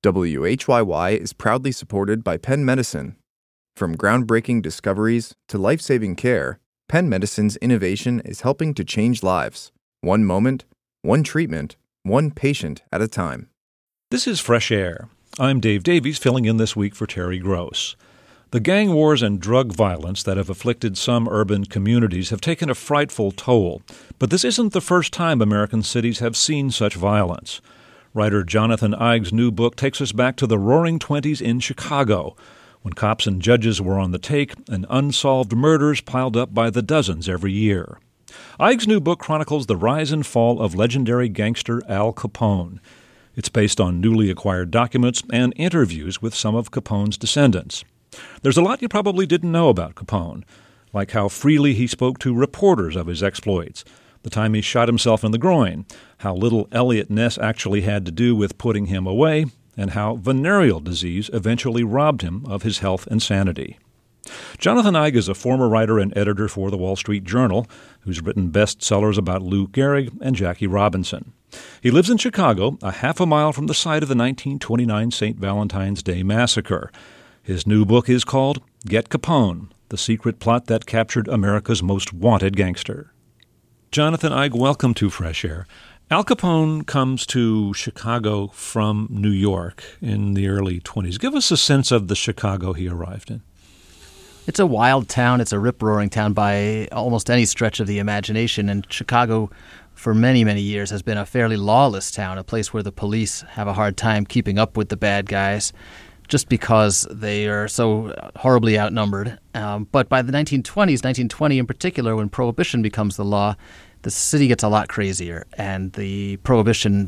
WHYY is proudly supported by Penn Medicine. From groundbreaking discoveries to life-saving care, Penn Medicine's innovation is helping to change lives. One moment, one treatment, one patient at a time. This is Fresh Air. I'm Dave Davies, filling in this week for Terry Gross. The gang wars and drug violence that have afflicted some urban communities have taken a frightful toll, but this isn't the first time American cities have seen such violence. Writer Jonathan Eig's new book takes us back to the Roaring Twenties in Chicago, when cops and judges were on the take and unsolved murders piled up by the dozens every year. Eig's new book chronicles the rise and fall of legendary gangster Al Capone. It's based on newly acquired documents and interviews with some of Capone's descendants. There's a lot you probably didn't know about Capone, like how freely he spoke to reporters of his exploits, the time he shot himself in the groin, how little Eliot Ness actually had to do with putting him away, and how venereal disease eventually robbed him of his health and sanity. Jonathan Eig is a former writer and editor for The Wall Street Journal, who's written bestsellers about Lou Gehrig and Jackie Robinson. He lives in Chicago, a half a mile from the site of the 1929 St. Valentine's Day Massacre. His new book is called Get Capone, the secret plot that captured America's most wanted gangster. Jonathan Eig, welcome to Fresh Air. Al Capone comes to Chicago from New York in the early 20s. Give us a sense of the Chicago he arrived in. It's a wild town. It's a rip-roaring town by almost any stretch of the imagination. And Chicago, for many, many years, has been a fairly lawless town, a place where the police have a hard time keeping up with the bad guys just because they are so horribly outnumbered. But by the 1920 in particular, when Prohibition becomes the law, the city gets a lot crazier, and the Prohibition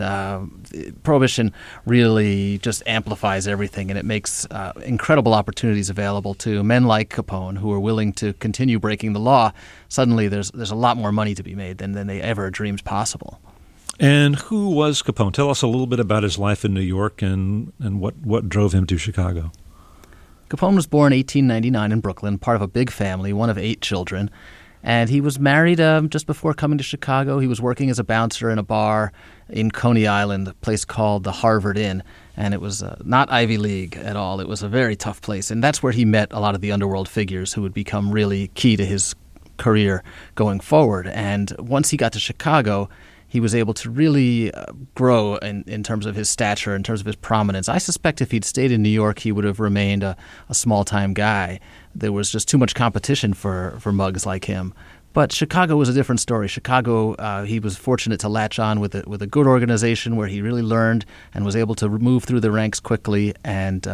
really just amplifies everything, and it makes incredible opportunities available to men like Capone who are willing to continue breaking the law. Suddenly there's a lot more money to be made than they ever dreamed possible. And who was Capone? Tell us a little bit about his life in New York and what drove him to Chicago. Capone was born in 1899 in Brooklyn, part of a big family, one of 8 children. And he was married just before coming to Chicago. He was working as a bouncer in a bar in Coney Island, a place called the Harvard Inn. And it was not Ivy League at all. It was a very tough place. And that's where he met a lot of the underworld figures who would become really key to his career going forward. And once he got to Chicago, he was able to really grow in terms of his stature, in terms of his prominence. I suspect if he'd stayed in New York, he would have remained a small-time guy. There was just too much competition for mugs like him. But Chicago was a different story. Chicago, he was fortunate to latch on with a good organization where he really learned and was able to move through the ranks quickly and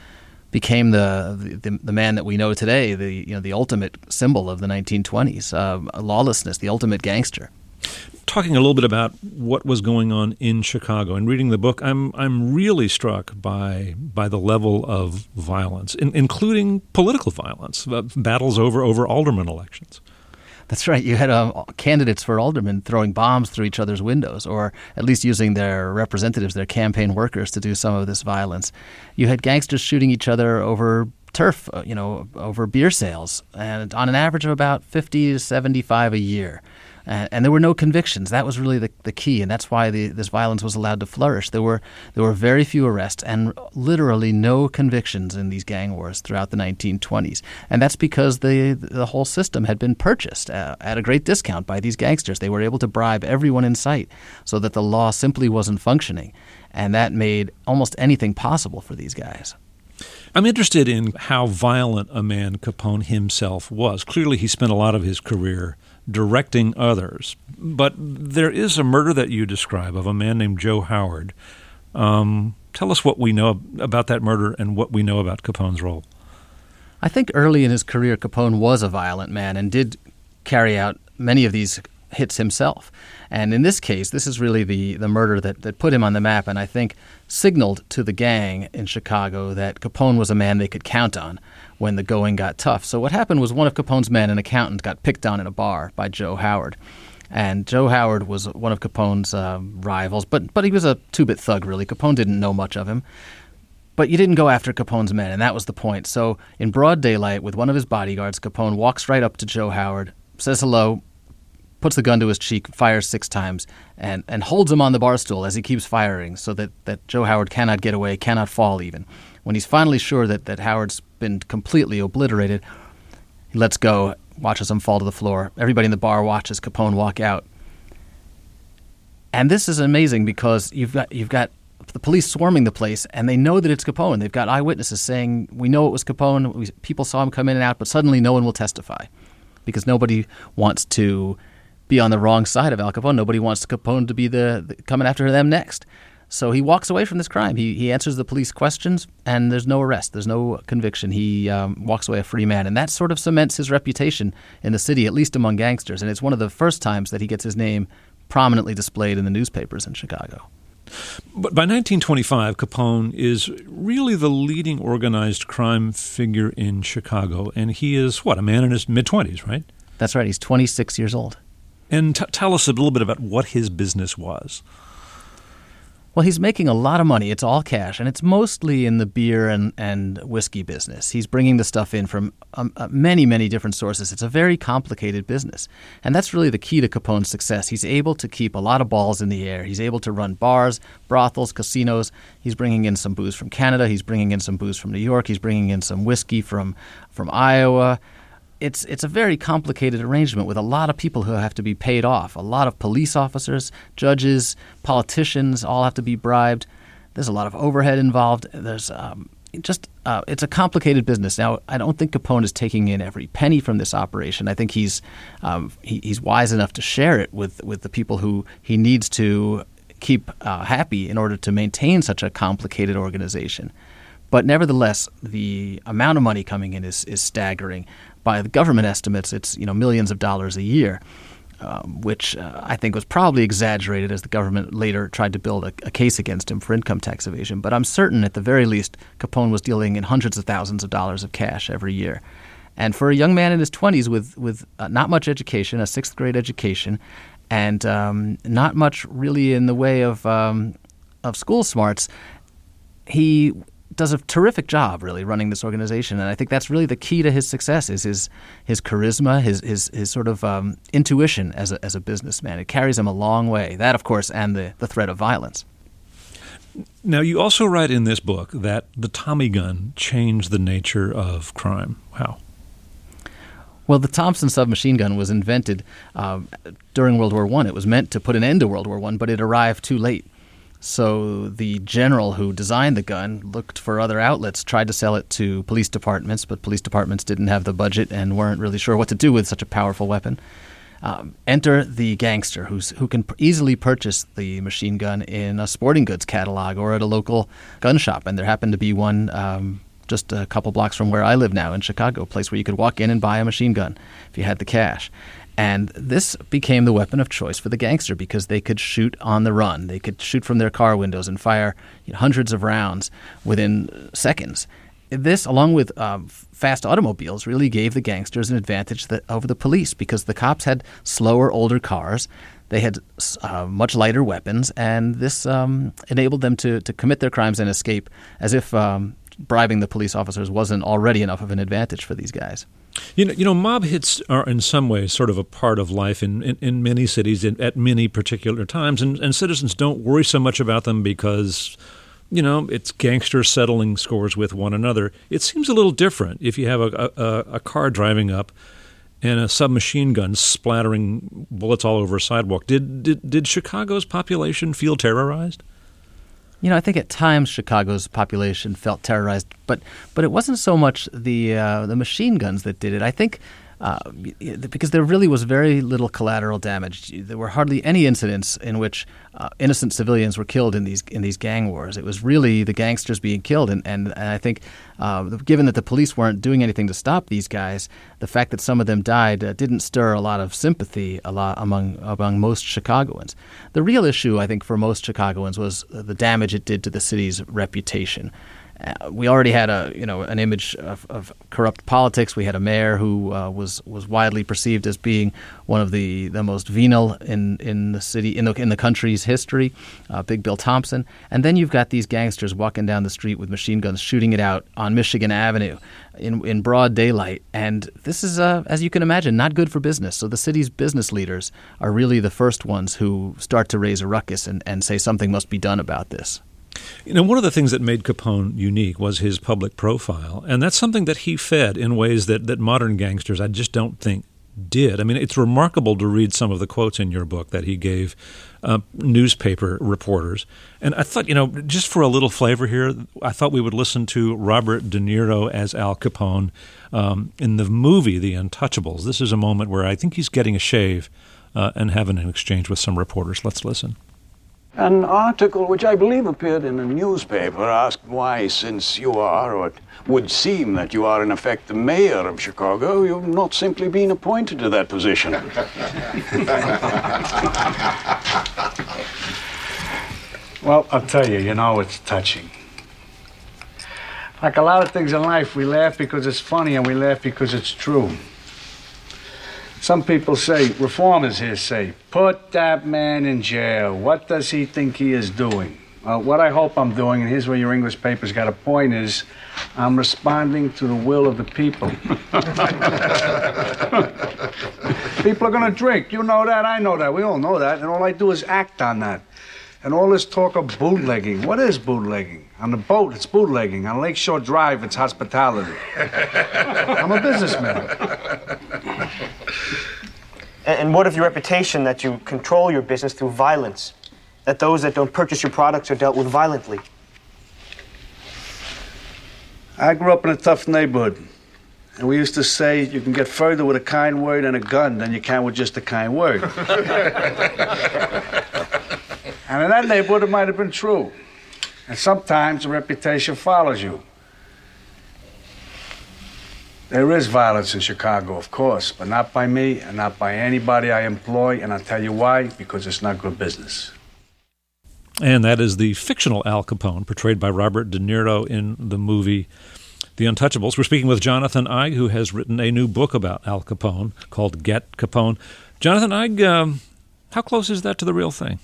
became the man that we know today, the ultimate symbol of the 1920s, lawlessness, the ultimate gangster. Talking a little bit about what was going on in Chicago and reading the book, I'm really struck by the level of violence, including political violence, battles over alderman elections. That's right. You had candidates for aldermen throwing bombs through each other's windows, or at least using their representatives, their campaign workers, to do some of this violence. You had gangsters shooting each other over turf, over beer sales, and on an average of about 50 to 75 a year. And there were no convictions. That was really the key, and that's why this violence was allowed to flourish. There were very few arrests and literally no convictions in these gang wars throughout the 1920s. And that's because the whole system had been purchased at a great discount by these gangsters. They were able to bribe everyone in sight so that the law simply wasn't functioning, and that made almost anything possible for these guys. I'm interested in how violent a man Capone himself was. Clearly, he spent a lot of his career directing others. But there is a murder that you describe of a man named Joe Howard. Tell us what we know about that murder and what we know about Capone's role. I think early in his career, Capone was a violent man and did carry out many of these hits himself. And in this case, this is really the murder that put him on the map and I think signaled to the gang in Chicago that Capone was a man they could count on when the going got tough. So what happened was one of Capone's men, an accountant, got picked on in a bar by Joe Howard. And Joe Howard was one of Capone's rivals, but he was a two-bit thug, really. Capone didn't know much of him. But you didn't go after Capone's men, and that was the point. So in broad daylight, with one of his bodyguards, Capone walks right up to Joe Howard, says hello, puts the gun to his cheek, fires 6 times, and holds him on the bar stool as he keeps firing so that Joe Howard cannot get away, cannot fall even. When he's finally sure that Howard's been completely obliterated, he lets go, watches him fall to the floor. Everybody in the bar watches Capone walk out. And this is amazing because you've got the police swarming the place, and they know that it's Capone. They've got eyewitnesses saying, we know it was Capone. People saw him come in and out, but suddenly no one will testify because nobody wants to be on the wrong side of Al Capone. Nobody wants Capone to be the coming after them next. So he walks away from this crime. He answers the police questions, and there's no arrest. There's no conviction. He walks away a free man. And that sort of cements his reputation in the city, at least among gangsters. And it's one of the first times that he gets his name prominently displayed in the newspapers in Chicago. But by 1925, Capone is really the leading organized crime figure in Chicago. And he is, a man in his mid-20s, right? That's right. He's 26 years old. And tell us a little bit about what his business was. Well, he's making a lot of money. It's all cash, and it's mostly in the beer and whiskey business. He's bringing the stuff in from many, many different sources. It's a very complicated business, and that's really the key to Capone's success. He's able to keep a lot of balls in the air. He's able to run bars, brothels, casinos. He's bringing in some booze from Canada. He's bringing in some booze from New York. He's bringing in some whiskey from Iowa. It's a very complicated arrangement with a lot of people who have to be paid off. A lot of police officers, judges, all have to be bribed. There's a lot of overhead involved. There's it's a complicated business. Now, I don't think Capone is taking in every penny from this operation. I think he's wise enough to share it with the people who he needs to keep happy in order to maintain such a complicated organization. But nevertheless, the amount of money coming in is staggering. By the government estimates, it's millions of dollars a year, which I think was probably exaggerated as the government later tried to build a case against him for income tax evasion. But I'm certain at the very least Capone was dealing in hundreds of thousands of dollars of cash every year. And for a young man in his 20s with not much education, a 6th grade education, and not much really in the way of school smarts, he does a terrific job, really, running this organization. And I think that's really the key to his success is his charisma, his sort of intuition as a businessman. It carries him a long way. That, of course, and the threat of violence. Now, you also write in this book that the Tommy gun changed the nature of crime. How? Well, the Thompson submachine gun was invented during World War I. It was meant to put an end to World War I, but it arrived too late. So the general who designed the gun looked for other outlets, tried to sell it to police departments, but police departments didn't have the budget and weren't really sure what to do with such a powerful weapon. Enter the gangster who can easily purchase the machine gun in a sporting goods catalog or at a local gun shop. And there happened to be one just a couple blocks from where I live now in Chicago, a place where you could walk in and buy a machine gun if you had the cash. And this became the weapon of choice for the gangster because they could shoot on the run. They could shoot from their car windows and fire hundreds of rounds within seconds. This, along with fast automobiles, really gave the gangsters an advantage over the police because the cops had slower, older cars. They had much lighter weapons, and this enabled them to commit their crimes and escape as if bribing the police officers wasn't already enough of an advantage for these guys. Mob hits are in some ways sort of a part of life in many cities at many particular times, and citizens don't worry so much about them because, it's gangsters settling scores with one another. It seems a little different if you have a car driving up and a submachine gun splattering bullets all over a sidewalk. Did Chicago's population feel terrorized? I think at times Chicago's population felt terrorized, but it wasn't so much the machine guns that did it. I think because there really was very little collateral damage. There were hardly any incidents in which innocent civilians were killed in these gang wars. It was really the gangsters being killed, and I think given that the police weren't doing anything to stop these guys, the fact that some of them died didn't stir a lot of sympathy among most Chicagoans. The real issue, I think, for most Chicagoans was the damage it did to the city's reputation. We already had an image of corrupt politics. We had a mayor who was widely perceived as being one of the most venal in the city in the country's history, Big Bill Thompson. And then you've got these gangsters walking down the street with machine guns, shooting it out on Michigan Avenue in broad daylight. And this is, as you can imagine, not good for business. So the city's business leaders are really the first ones who start to raise a ruckus and say something must be done about this. One of the things that made Capone unique was his public profile, and that's something that he fed in ways that modern gangsters, I just don't think, did. I mean, it's remarkable to read some of the quotes in your book that he gave newspaper reporters. And I thought, just for a little flavor here, I thought we would listen to Robert De Niro as Al Capone in the movie The Untouchables. This is a moment where I think he's getting a shave and having an exchange with some reporters. Let's listen. An article which I believe appeared in a newspaper asked why, since you are, or it would seem that you are in effect the mayor of Chicago, you've not simply been appointed to that position. Well, I'll tell you, it's touching. Like a lot of things in life, we laugh because it's funny and we laugh because it's true. Some people say, reformers here say, put that man in jail. What does he think he is doing? Well, what I hope I'm doing, and here's where your English paper's got a point, is I'm responding to the will of the people. People are going to drink. You know that, I know that, we all know that, and all I do is act on that. And all this talk of bootlegging, what is bootlegging? On the boat, it's bootlegging. On Lakeshore Drive, it's hospitality. I'm a businessman. And what of your reputation that you control your business through violence? That those that don't purchase your products are dealt with violently? I grew up in a tough neighborhood. And we used to say you can get further with a kind word and a gun than you can with just a kind word. And in that neighborhood, it might have been true. And sometimes a reputation follows you. There is violence in Chicago, of course, but not by me and not by anybody I employ, and I'll tell you why, because it's not good business. And that is the fictional Al Capone, portrayed by Robert De Niro in the movie The Untouchables. We're speaking with Jonathan Eig, who has written a new book about Al Capone called Get Capone. Jonathan Eig, how close is that to the real thing?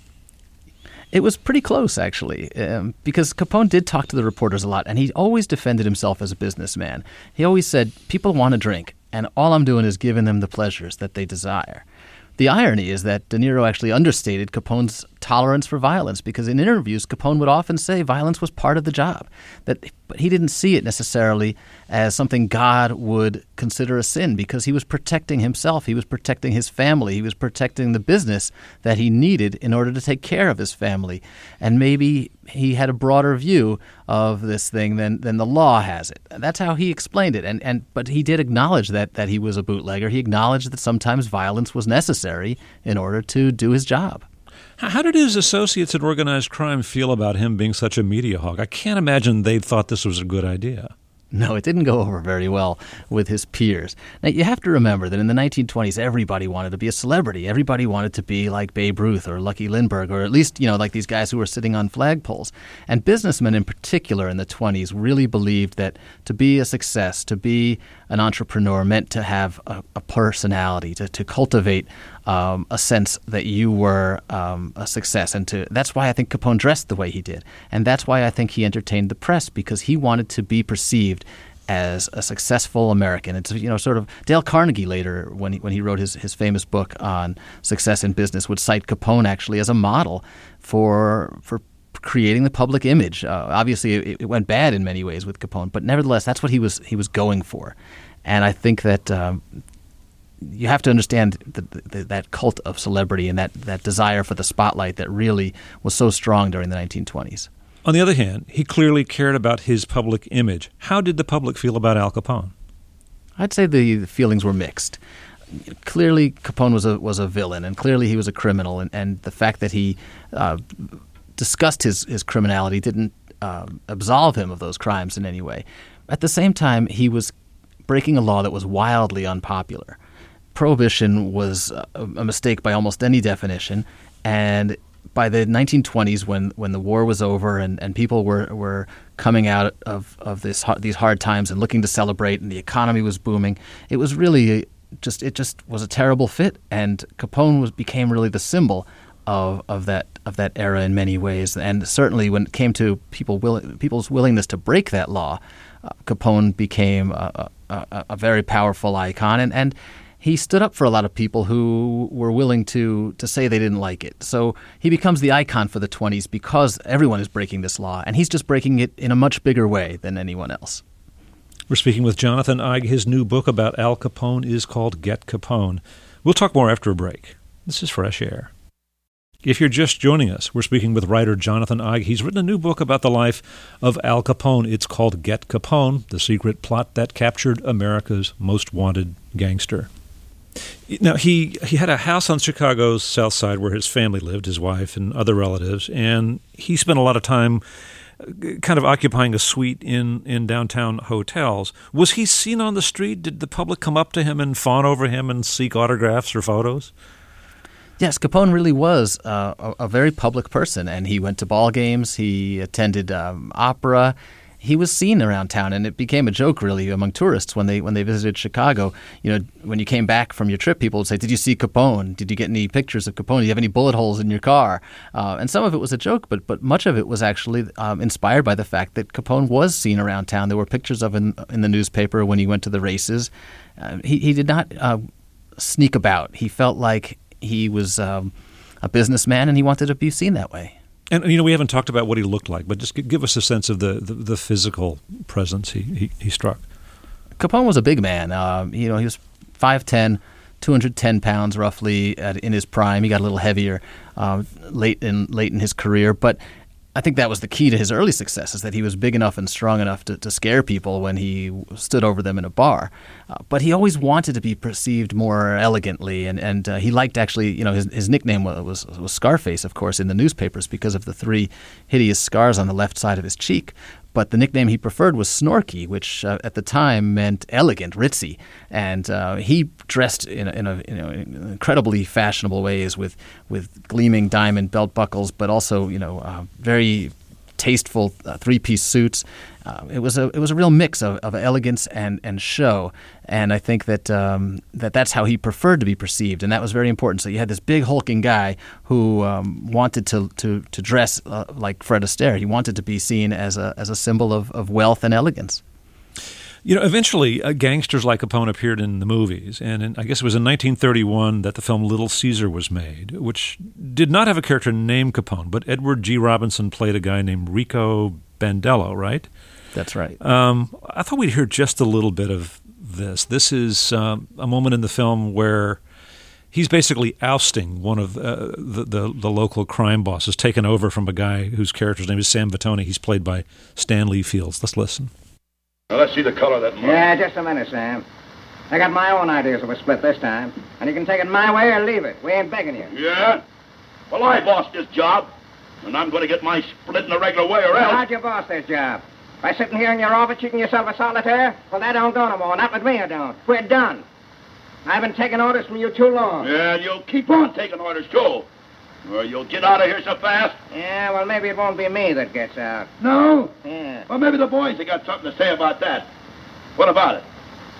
It was pretty close, actually, because Capone did talk to the reporters a lot, and he always defended himself as a businessman. He always said, people want to drink, and all I'm doing is giving them the pleasures that they desire. The irony is that De Niro actually understated Capone's tolerance for violence, because in interviews, Capone would often say violence was part of the job, but he didn't see it necessarily as something God would consider a sin, because he was protecting himself, he was protecting his family, he was protecting the business that he needed in order to take care of his family. And maybe he had a broader view of this thing than the law has it. And that's how he explained it. But he did acknowledge that he was a bootlegger. He acknowledged that sometimes violence was necessary in order to do his job. How did his associates in organized crime feel about him being such a media hog? I can't imagine they thought this was a good idea. No, it didn't go over very well with his peers. Now, you have to remember that in the 1920s, everybody wanted to be a celebrity. Everybody wanted to be like Babe Ruth or Lucky Lindbergh, or at least, like these guys who were sitting on flagpoles. And businessmen in particular in the 20s really believed that to be a success, to be an entrepreneur, meant to have a personality, to cultivate a sense that you were a success. And that's why I think Capone dressed the way he did. And that's why I think he entertained the press, because he wanted to be perceived as a successful American. It's sort of Dale Carnegie later, when he wrote his famous book on success in business, would cite Capone actually as a model for creating the public image. Obviously, it went bad in many ways with Capone, but nevertheless, that's what he was going for. And I think that you have to understand that cult of celebrity and that desire for the spotlight that really was so strong during the 1920s. On the other hand, he clearly cared about his public image. How did the public feel about Al Capone? I'd say the feelings were mixed. Clearly, Capone was a villain, and clearly he was a criminal, and the fact that he discussed his criminality didn't absolve him of those crimes in any way. At the same time, he was breaking a law that was wildly unpopular. Prohibition was a mistake by almost any definition, and by the 1920s, when the war was over and people were coming out of these hard times and looking to celebrate, and the economy was booming, it was really it just was a terrible fit, and Capone became really the symbol of that era in many ways. And certainly when it came to people's willingness to break that law, Capone became a very powerful icon, and he stood up for a lot of people who were willing to say they didn't like it. So he becomes the icon for the 20s because everyone is breaking this law, and he's just breaking it in a much bigger way than anyone else. We're speaking with Jonathan Eig. His new book about Al Capone is called Get Capone. We'll talk more after a break. This is Fresh Air. If you're just joining us, we're speaking with writer Jonathan Eig. He's written a new book about the life of Al Capone. It's called Get Capone, the secret plot that captured America's most wanted gangster. Now, he had a house on Chicago's South Side where his family lived, his wife and other relatives, and he spent a lot of time kind of occupying a suite in downtown hotels. Was he seen on the street? Did the public come up to him and fawn over him and seek autographs or photos? Yes, Capone really was a very public person, and he went to ball games, he attended opera. He was seen around town, and it became a joke, really, among tourists when they visited Chicago. You know, when you came back from your trip, people would say, "Did you see Capone? Did you get any pictures of Capone? Do you have any bullet holes in your car?" And some of it was a joke, but much of it was actually inspired by the fact that Capone was seen around town. There were pictures of him in the newspaper when he went to the races. He did not sneak about. He felt like he was a businessman, and he wanted to be seen that way. And, we haven't talked about what he looked like, but just give us a sense of the physical presence he struck. Capone was a big man. He was 5'10", 210 pounds roughly in his prime. He got a little heavier late in his career, but I think that was the key to his early success, is that he was big enough and strong enough to scare people when he stood over them in a bar. But he always wanted to be perceived more elegantly, and he liked actually, his nickname was Scarface, of course, in the newspapers because of the 3 hideous scars on the left side of his cheek. But the nickname he preferred was Snorky, which at the time meant elegant, ritzy. And he dressed in incredibly fashionable ways with gleaming diamond belt buckles, but also very tasteful 3-piece suits. It was a real mix of elegance and show, and I think that that's how he preferred to be perceived, and that was very important. So you had this big hulking guy who wanted to dress like Fred Astaire. He wanted to be seen as a symbol of wealth and elegance. Eventually, gangsters like Capone appeared in the movies, and I guess it was in 1931 that the film Little Caesar was made, which did not have a character named Capone, but Edward G. Robinson played a guy named Rico Bandello, right? That's right. I thought we'd hear just a little bit of this. This is a moment in the film where he's basically ousting one of the local crime bosses, taken over from a guy whose character's name is Sam Vitone. He's played by Stanley Fields. Let's listen. Now, let's see the color of that money. Yeah, just a minute, Sam. I got my own ideas of a split this time, and you can take it my way or leave it. We ain't begging you. Yeah? Well, I bossed this job, and I'm going to get my split in the regular way or else. How'd you boss this job? By sitting here in your office cheating yourself a solitaire? Well, that don't go no more. Not with me, it don't. We're done. I've been taking orders from you too long. Yeah, and you'll keep on taking orders, too. Or you'll get out of here so fast. Yeah, well, maybe it won't be me that gets out. No? Yeah. Well, maybe the boys have got something to say about that. What about it?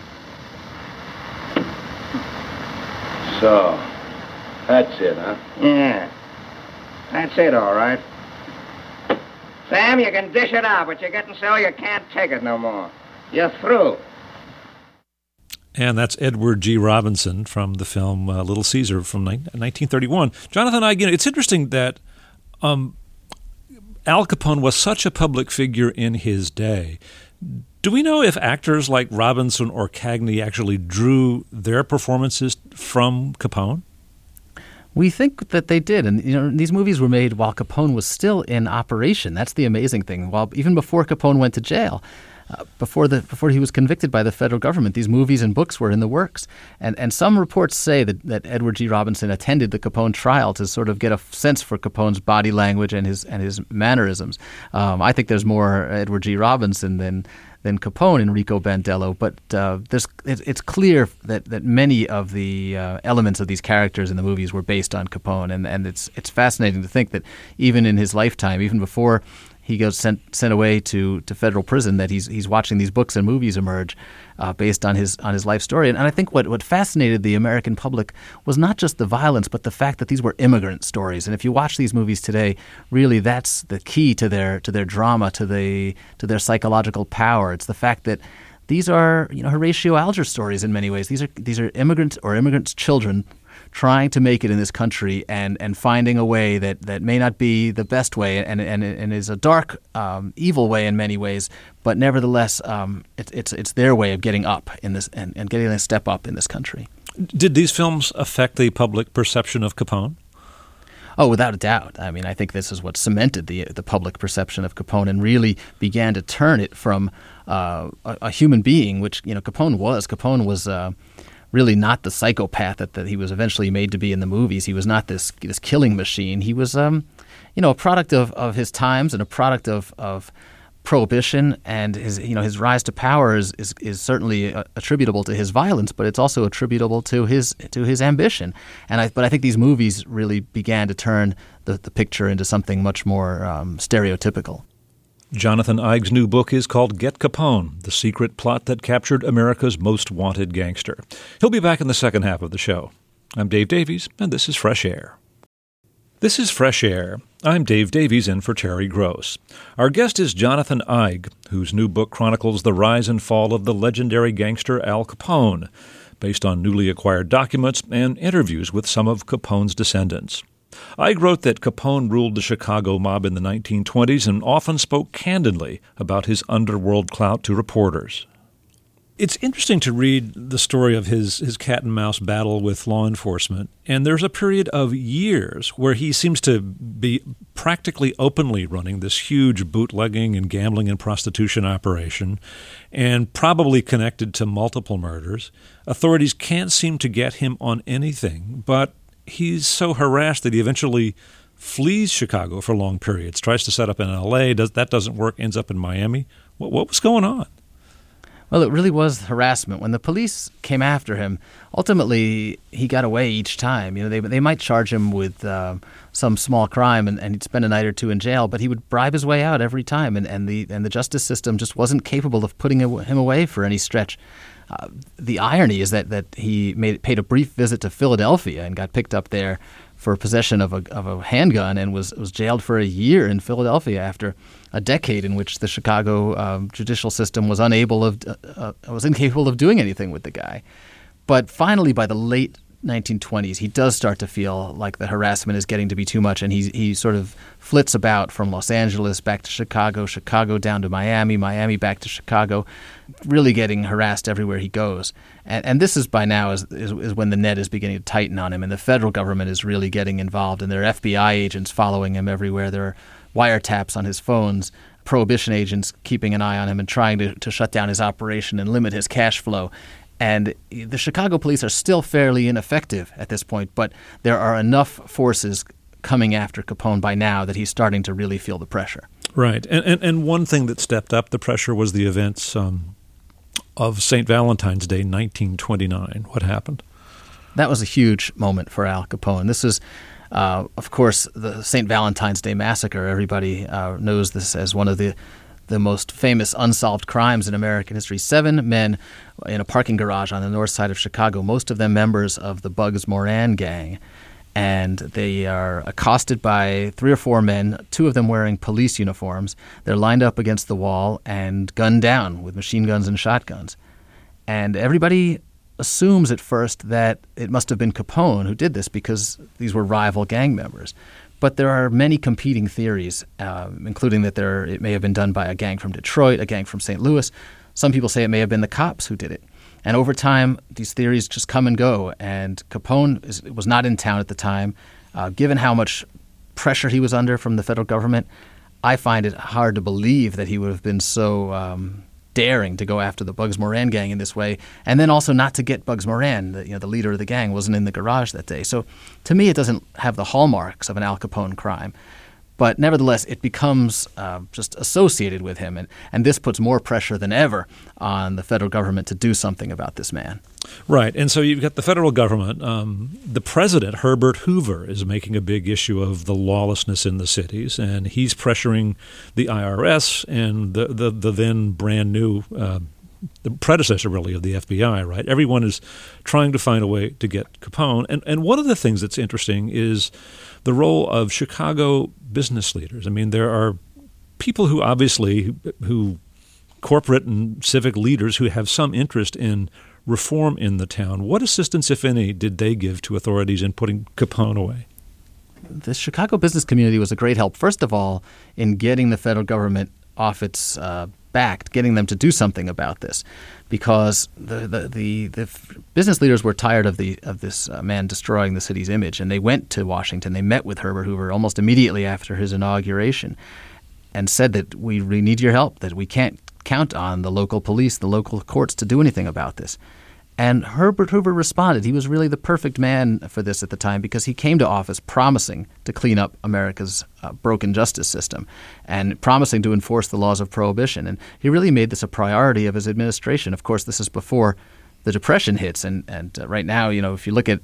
So, that's it, huh? Yeah. That's it, all right. Sam, you can dish it out, but you're getting so you can't take it no more. You're through. And that's Edward G. Robinson from the film Little Caesar from 1931. Jonathan Eig, it's interesting that Al Capone was such a public figure in his day. Do we know if actors like Robinson or Cagney actually drew their performances from Capone? We think that they did, and these movies were made while Capone was still in operation. That's the amazing thing. Even before Capone went to jail, before he was convicted by the federal government. These movies and books were in the works. And some reports say that Edward G. Robinson attended the Capone trial to sort of get a sense for Capone's body language and his mannerisms. I think there's more Edward G. Robinson than Capone in Rico Bandello, but it's clear that many of the elements of these characters in the movies were based on Capone, and it's fascinating to think that even in his lifetime, even before he goes sent away to federal prison, that he's watching these books and movies emerge based on his life story. And I think what fascinated the American public was not just the violence, but the fact that these were immigrant stories. And if you watch these movies today, really that's the key to their drama, to their psychological power. It's the fact that these are Horatio Alger stories in many ways. These are immigrants' children trying to make it in this country and finding a way that may not be the best way and is a dark, evil way in many ways, but nevertheless, it's their way of getting up in this and getting a step up in this country. Did these films affect the public perception of Capone? Oh, without a doubt. I mean, I think this is what cemented the public perception of Capone and really began to turn it from a human being, which Capone was. Capone was really not the psychopath that he was eventually made to be in the movies. He was not this killing machine. He was a product of his times and a product of Prohibition, and his rise to power is certainly attributable to his violence, but it's also attributable to his ambition. But I think these movies really began to turn the picture into something much more stereotypical. Jonathan Eig's new book is called Get Capone, The Secret Plot That Captured America's Most Wanted Gangster. He'll be back in the second half of the show. I'm Dave Davies, and this is Fresh Air. This is Fresh Air. I'm Dave Davies in for Terry Gross. Our guest is Jonathan Eig, whose new book chronicles the rise and fall of the legendary gangster Al Capone, based on newly acquired documents and interviews with some of Capone's descendants. Eig wrote that Capone ruled the Chicago mob in the 1920s and often spoke candidly about his underworld clout to reporters. It's interesting to read the story of his cat-and-mouse battle with law enforcement, and there's a period of years where he seems to be practically openly running this huge bootlegging and gambling and prostitution operation, and probably connected to multiple murders. Authorities can't seem to get him on anything, but he's so harassed that he eventually flees Chicago for long periods, tries to set up in L.A., that doesn't work, ends up in Miami. What was going on? Well, it really was harassment. When the police came after him, ultimately he got away each time. They might charge him with some small crime and he'd spend a night or two in jail, but he would bribe his way out every time, and the justice system just wasn't capable of putting him away for any stretch. The irony is that he paid a brief visit to Philadelphia and got picked up there for possession of a handgun and was jailed for a year in Philadelphia after a decade in which the Chicago judicial system was incapable of doing anything with the guy. But finally, by the late 1920s, he does start to feel like the harassment is getting to be too much, and he sort of flits about from Los Angeles back to Chicago, Chicago down to Miami, Miami back to Chicago, really getting harassed everywhere he goes. And this is by now is when the net is beginning to tighten on him, and the federal government is really getting involved, and there are FBI agents following him everywhere. There are wiretaps on his phones, Prohibition agents keeping an eye on him and trying to shut down his operation and limit his cash flow. And the Chicago police are still fairly ineffective at this point, but there are enough forces coming after Capone by now that he's starting to really feel the pressure. Right. And one thing that stepped up the pressure was the events of St. Valentine's Day, 1929. What happened? That was a huge moment for Al Capone. This is, of course, the St. Valentine's Day Massacre. Everybody knows this as one of the most famous unsolved crimes in American history. 7 men in a parking garage on the north side of Chicago, most of them members of the Bugs Moran gang. And they are accosted by 3 or 4 men, 2 of them wearing police uniforms. They're lined up against the wall and gunned down with machine guns and shotguns. And everybody assumes at first that it must have been Capone who did this because these were rival gang members. But there are many competing theories, including that it may have been done by a gang from Detroit, a gang from St. Louis. Some people say it may have been the cops who did it. And over time, these theories just come and go. And Capone was not in town at the time. Given how much pressure he was under from the federal government, I find it hard to believe that he would have been so daring to go after the Bugs Moran gang in this way, and then also not to get Bugs Moran, the leader of the gang, wasn't in the garage that day. So to me, it doesn't have the hallmarks of an Al Capone crime. But nevertheless, it becomes just associated with him, and this puts more pressure than ever on the federal government to do something about this man. Right, and so you've got the federal government. The president, Herbert Hoover, is making a big issue of the lawlessness in the cities, and he's pressuring the IRS and the then brand new the predecessor, really, of the FBI, right? Everyone is trying to find a way to get Capone. And one of the things that's interesting is the role of Chicago business leaders. I mean, there are people who obviously, corporate and civic leaders who have some interest in reform in the town. What assistance, if any, did they give to authorities in putting Capone away? The Chicago business community was a great help, first of all, in getting the federal government off its back, getting them to do something about this, because the business leaders were tired of this man destroying the city's image, and they went to Washington. They met with Herbert Hoover almost immediately after his inauguration, and said that we need your help, that we can't count on the local police, the local courts to do anything about this. And Herbert Hoover responded. He was really the perfect man for this at the time, because he came to office promising to clean up America's broken justice system and promising to enforce the laws of prohibition. And he really made this a priority of his administration. Of course, this is before the Depression hits. And right now, if you look at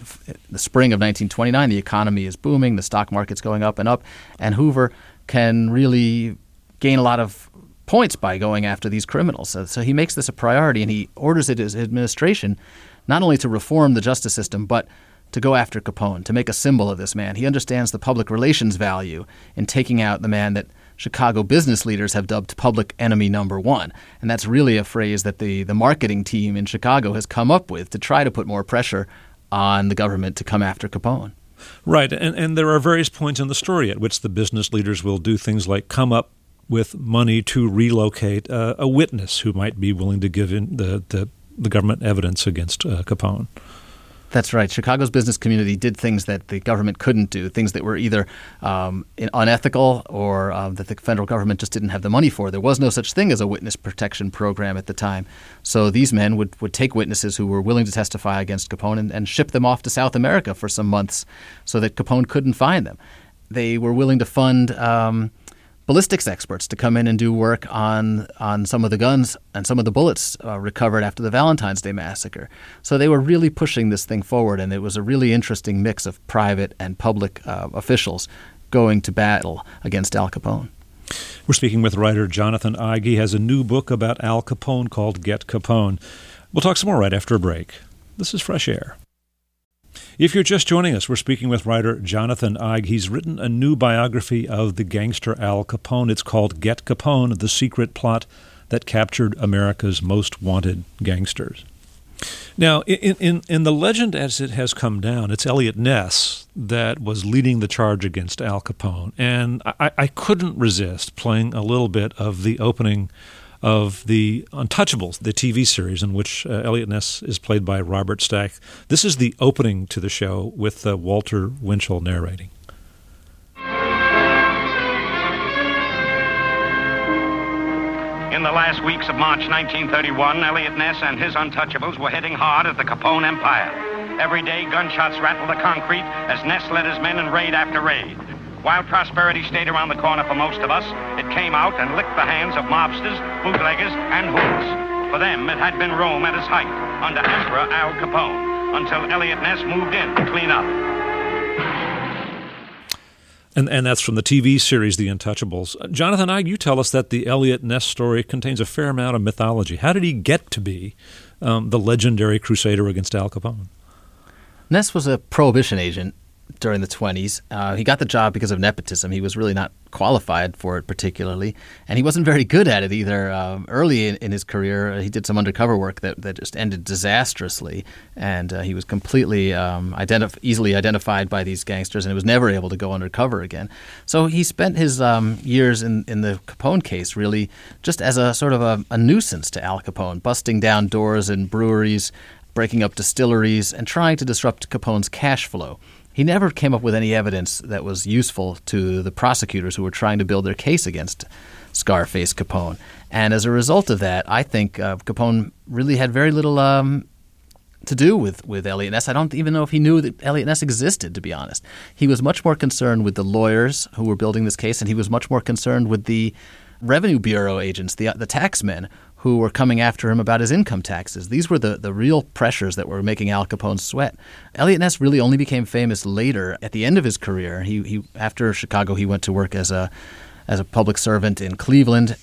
the spring of 1929, the economy is booming, the stock market's going up, and Hoover can really gain a lot of points by going after these criminals. So he makes this a priority, and he orders his administration not only to reform the justice system, but to go after Capone, to make a symbol of this man. He understands the public relations value in taking out the man that Chicago business leaders have dubbed public enemy number one. And that's really a phrase that the marketing team in Chicago has come up with to try to put more pressure on the government to come after Capone. Right, and there are various points in the story at which the business leaders will do things like come up with money to relocate a witness who might be willing to give in the government evidence against Capone. That's right. Chicago's business community did things that the government couldn't do, things that were either unethical or that the federal government just didn't have the money for. There was no such thing as a witness protection program at the time. So these men would take witnesses who were willing to testify against Capone and ship them off to South America for some months so that Capone couldn't find them. They were willing to fund ballistics experts to come in and do work on some of the guns and some of the bullets recovered after the Valentine's Day massacre. So they were really pushing this thing forward, and it was a really interesting mix of private and public officials going to battle against Al Capone. We're speaking with writer Jonathan Eig. He has a new book about Al Capone called Get Capone. We'll talk some more right after a break. This is Fresh Air. If you're just joining us, we're speaking with writer Jonathan Eig. He's written a new biography of the gangster Al Capone. It's called Get Capone, The Secret Plot That Captured America's Most Wanted Gangsters. Now, in the legend as it has come down, it's Eliot Ness that was leading the charge against Al Capone. And I couldn't resist playing a little bit of the opening of the Untouchables, the TV series in which Eliot Ness is played by Robert Stack. This is the opening to the show with Walter Winchell narrating. In the last weeks of March 1931, Eliot Ness and his Untouchables were hitting hard at the Capone empire. Every day, gunshots rattled the concrete as Ness led his men in raid after raid. While prosperity stayed around the corner for most of us, it came out and licked the hands of mobsters, bootleggers, and hoods. For them, it had been Rome at its height, under Emperor Al Capone, until Eliot Ness moved in to clean up. And that's from the TV series The Untouchables. Jonathan Eig, you tell us that the Eliot Ness story contains a fair amount of mythology. How did he get to be the legendary crusader against Al Capone? Ness was a prohibition agent during the 20s. He got the job because of nepotism. He was really not qualified for it particularly, and he wasn't very good at it either. Early in his career, he did some undercover work that just ended disastrously, and he was completely easily identified by these gangsters, and he was never able to go undercover again. So he spent his years in the Capone case really just as a sort of a nuisance to Al Capone, busting down doors in breweries, breaking up distilleries, and trying to disrupt Capone's cash flow. He never came up with any evidence that was useful to the prosecutors who were trying to build their case against Scarface Capone. And as a result of that, I think Capone really had very little to do with Eliot Ness. I don't even know if he knew that Eliot Ness existed, to be honest. He was much more concerned with the lawyers who were building this case, and he was much more concerned with the Revenue Bureau agents, the taxmen, who were coming after him about his income taxes. These were the real pressures that were making Al Capone sweat. Eliot Ness really only became famous later, at the end of his career. He after Chicago, he went to work as a public servant in Cleveland.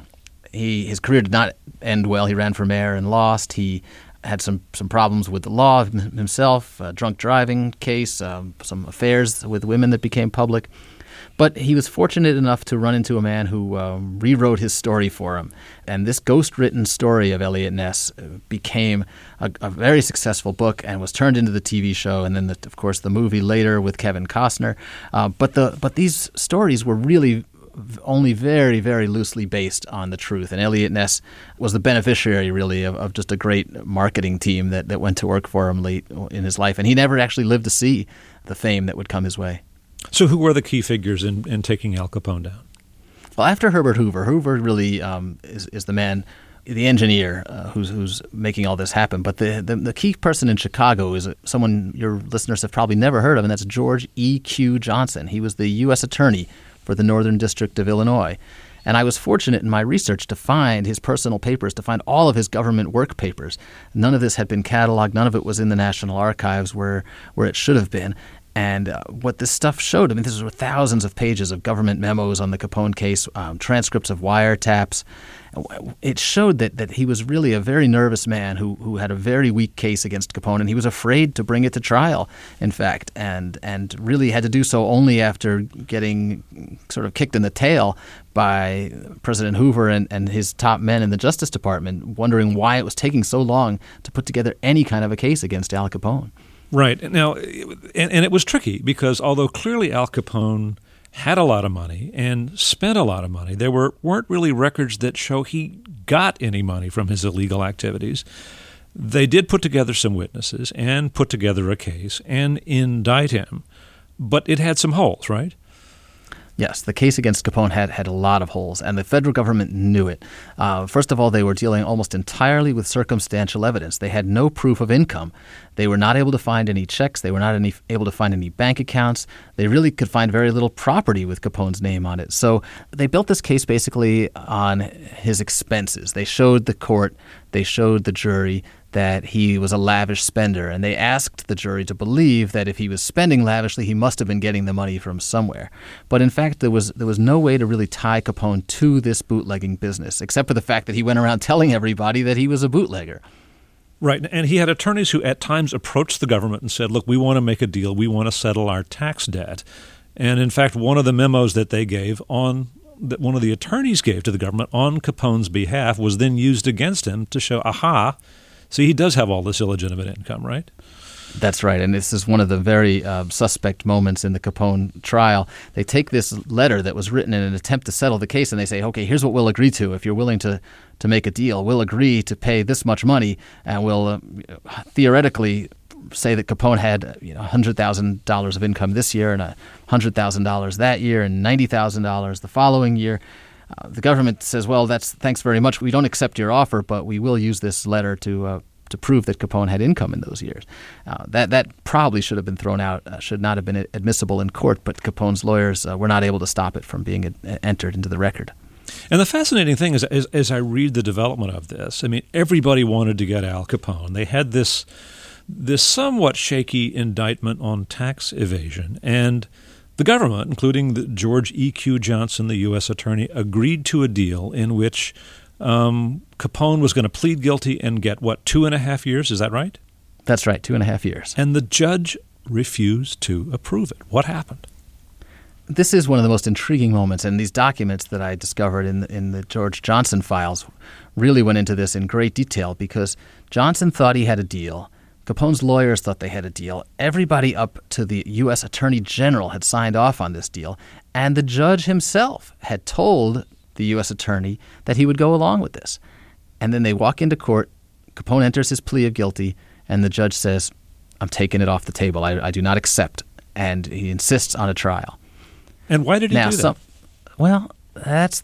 His career did not end well. He ran for mayor and lost. He had some problems with the law himself, a drunk driving case, some affairs with women that became public. But he was fortunate enough to run into a man who rewrote his story for him. And this ghost-written story of Eliot Ness became a very successful book and was turned into the TV show and then, of course, the movie later with Kevin Costner. But these stories were really only very, very loosely based on the truth. And Eliot Ness was the beneficiary, really, of just a great marketing team that went to work for him late in his life. And he never actually lived to see the fame that would come his way. So who were the key figures in taking Al Capone down? Well, after Herbert Hoover really is the man, the engineer who's making all this happen. But the key person in Chicago is someone your listeners have probably never heard of, and that's George E.Q. Johnson. He was the U.S. Attorney for the Northern District of Illinois. And I was fortunate in my research to find his personal papers, to find all of his government work papers. None of this had been cataloged. None of it was in the National Archives where it should have been. And what this stuff showed, this were thousands of pages of government memos on the Capone case, transcripts of wiretaps. It showed that he was really a very nervous man who had a very weak case against Capone, and he was afraid to bring it to trial, in fact, and really had to do so only after getting sort of kicked in the tail by President Hoover and his top men in the Justice Department, wondering why it was taking so long to put together any kind of a case against Al Capone. Right. Now, and it was tricky because although clearly Al Capone had a lot of money and spent a lot of money, there weren't really records that show he got any money from his illegal activities. They did put together some witnesses and put together a case and indict him, but it had some holes, right? Yes, the case against Capone had a lot of holes, and the federal government knew it. First of all, they were dealing almost entirely with circumstantial evidence. They had no proof of income. They were not able to find any checks. They were not able to find any bank accounts. They really could find very little property with Capone's name on it. So they built this case basically on his expenses. They showed the court, they showed the jury that he was a lavish spender, and they asked the jury to believe that if he was spending lavishly, he must have been getting the money from somewhere. But in fact, there was no way to really tie Capone to this bootlegging business, except for the fact that he went around telling everybody that he was a bootlegger. Right, and he had attorneys who at times approached the government and said, look, we want to make a deal, we want to settle our tax debt. And in fact, one of the memos that they gave that one of the attorneys gave to the government on Capone's behalf was then used against him to show, see, he does have all this illegitimate income, right? That's right, and this is one of the very suspect moments in the Capone trial. They take this letter that was written in an attempt to settle the case, and they say, okay, here's what we'll agree to. If you're willing to make a deal, we'll agree to pay this much money, and we'll theoretically say that Capone had $100,000 of income this year and $100,000 that year and $90,000 the following year. The government says, well, thanks very much. We don't accept your offer, but we will use this letter to prove that Capone had income in those years. That probably should have been thrown out, should not have been admissible in court, but Capone's lawyers were not able to stop it from being entered into the record. And the fascinating thing is, as I read the development of this, everybody wanted to get Al Capone. They had this somewhat shaky indictment on tax evasion, and the government, including George E.Q. Johnson, the U.S. attorney, agreed to a deal in which Capone was going to plead guilty and get, 2.5 years? Is that right? That's right, 2.5 years. And the judge refused to approve it. What happened? This is one of the most intriguing moments, and these documents that I discovered in the George Johnson files really went into this in great detail because Johnson thought he had a deal. Capone's lawyers thought they had a deal. Everybody up to the U.S. Attorney General had signed off on this deal, and the judge himself had told the U.S. Attorney that he would go along with this. And then they walk into court, Capone enters his plea of guilty, and the judge says, I'm taking it off the table. I do not accept. And he insists on a trial. And why did he do that? Well, that's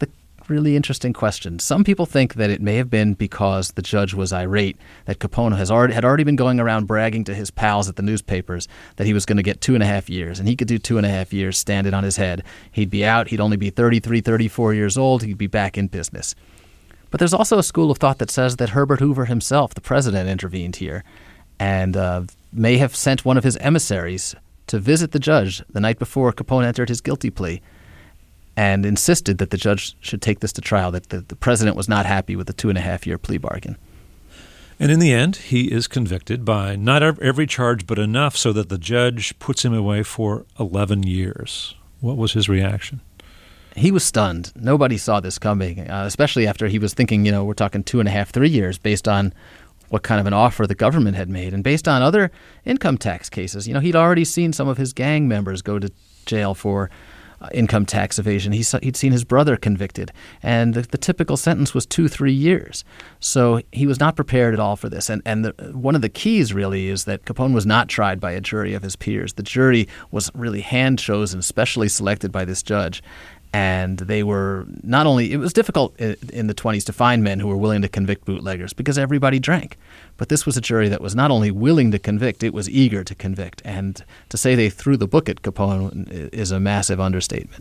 really interesting question. Some people think that it may have been because the judge was irate, that Capone had already been going around bragging to his pals at the newspapers that he was going to get 2.5 years, and he could do 2.5 years standing on his head. He'd be out. He'd only be 33, 34 years old. He'd be back in business. But there's also a school of thought that says that Herbert Hoover himself, the president, intervened here and may have sent one of his emissaries to visit the judge the night before Capone entered his guilty plea and insisted that the judge should take this to trial, that the president was not happy with the 2.5-year plea bargain. And in the end, he is convicted by not every charge, but enough so that the judge puts him away for 11 years. What was his reaction? He was stunned. Nobody saw this coming, especially after he was thinking, we're talking 2.5, 3 years based on what kind of an offer the government had made. And based on other income tax cases, he'd already seen some of his gang members go to jail for income tax evasion. He'd seen his brother convicted, and the typical sentence was 2-3 years. So he was not prepared at all for this. And one of the keys really is that Capone was not tried by a jury of his peers. The jury was really hand-chosen, specially selected by this judge. And they were not only – it was difficult in the 20s to find men who were willing to convict bootleggers because everybody drank. But this was a jury that was not only willing to convict, it was eager to convict. And to say they threw the book at Capone is a massive understatement.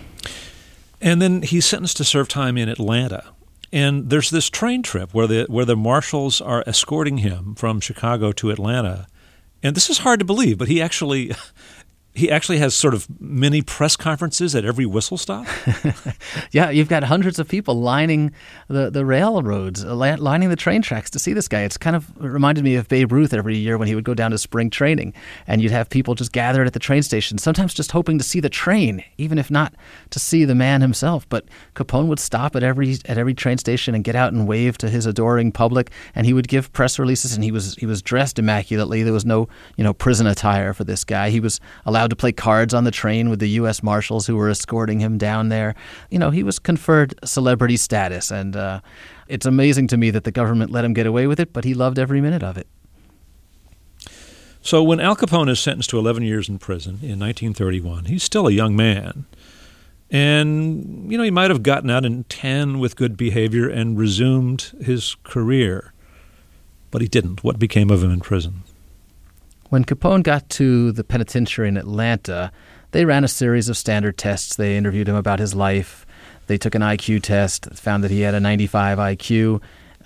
And then he's sentenced to serve time in Atlanta. And there's this train trip where the marshals are escorting him from Chicago to Atlanta. And this is hard to believe, but he actually has sort of mini press conferences at every whistle stop. Yeah, you've got hundreds of people lining the railroads, lining the train tracks to see this guy. It's kind of reminded me of Babe Ruth every year when he would go down to spring training, and you'd have people just gathered at the train station, sometimes just hoping to see the train, even if not to see the man himself. But Capone would stop at every train station and get out and wave to his adoring public, and he would give press releases, and he was dressed immaculately. There was no prison attire for this guy. He was allowed to play cards on the train with the U.S. Marshals who were escorting him down there. He was conferred celebrity status, and it's amazing to me that the government let him get away with it, but he loved every minute of it. So when Al Capone is sentenced to 11 years in prison in 1931, he's still a young man. And, he might have gotten out in 10 with good behavior and resumed his career. But he didn't. What became of him in prison? When Capone got to the penitentiary in Atlanta, they ran a series of standard tests. They interviewed him about his life. They took an IQ test, found that he had a 95 IQ.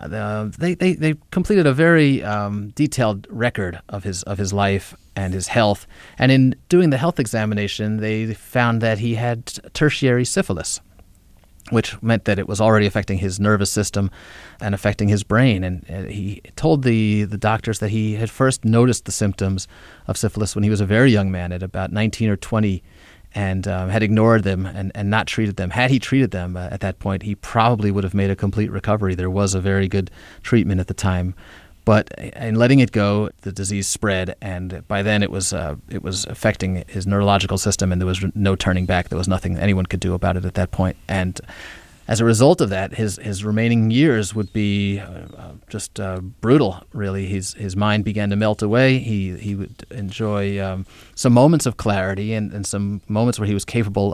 They completed a very detailed record of his life and his health. And in doing the health examination, they found that he had tertiary syphilis, which meant that it was already affecting his nervous system and affecting his brain. And he told the doctors that he had first noticed the symptoms of syphilis when he was a very young man at about 19 or 20 and had ignored them and not treated them. Had he treated them at that point, he probably would have made a complete recovery. There was a very good treatment at the time. But in letting it go, the disease spread, and by then it was affecting his neurological system, and there was no turning back. There was nothing anyone could do about it at that point. And as a result of that, his remaining years would be just brutal, really. His mind began to melt away. He would enjoy some moments of clarity and some moments where he was capable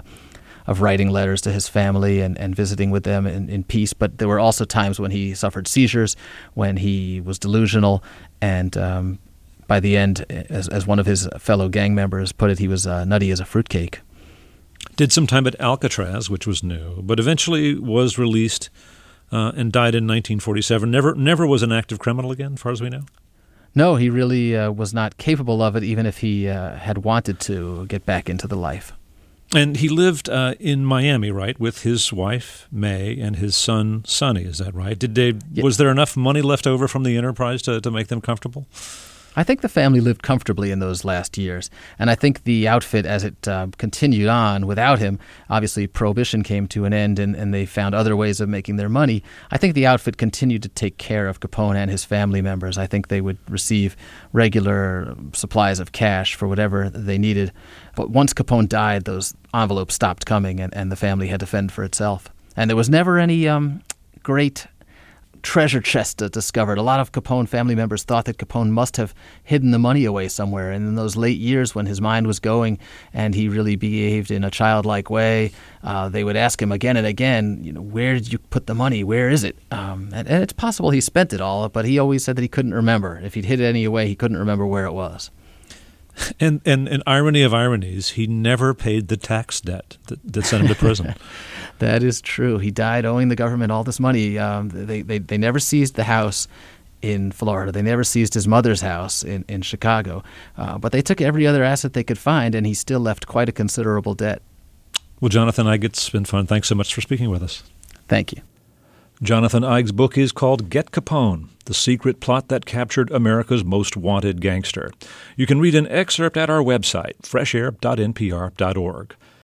of writing letters to his family and visiting with them in peace. But there were also times when he suffered seizures, when he was delusional, and by the end, as one of his fellow gang members put it, he was nutty as a fruitcake. Did some time at Alcatraz, which was new, but eventually was released and died in 1947. Never was an active criminal again, as far as we know? No, he really was not capable of it, even if he had wanted to get back into the life. And he lived in Miami, right, with his wife, May, and his son, Sonny. Is that right? Was there enough money left over from the enterprise to make them comfortable? I think the family lived comfortably in those last years. And I think the outfit, as it continued on without him, obviously Prohibition came to an end and they found other ways of making their money. I think the outfit continued to take care of Capone and his family members. I think they would receive regular supplies of cash for whatever they needed. But once Capone died, those envelopes stopped coming and the family had to fend for itself. And there was never any great treasure chest discovered. A lot of Capone family members thought that Capone must have hidden the money away somewhere. And in those late years when his mind was going and he really behaved in a childlike way, they would ask him again and again, where did you put the money? Where is it? And it's possible he spent it all, but he always said that he couldn't remember. If he'd hid it any away, he couldn't remember where it was. And an irony of ironies, he never paid the tax debt that sent him to prison. That is true. He died owing the government all this money. They never seized the house in Florida. They never seized his mother's house in Chicago. But they took every other asset they could find, and he still left quite a considerable debt. Well, Jonathan Eig, it's been fun. Thanks so much for speaking with us. Thank you. Jonathan Eig's book is called Get Capone, The Secret Plot That Captured America's Most Wanted Gangster. You can read an excerpt at our website, freshair.npr.org.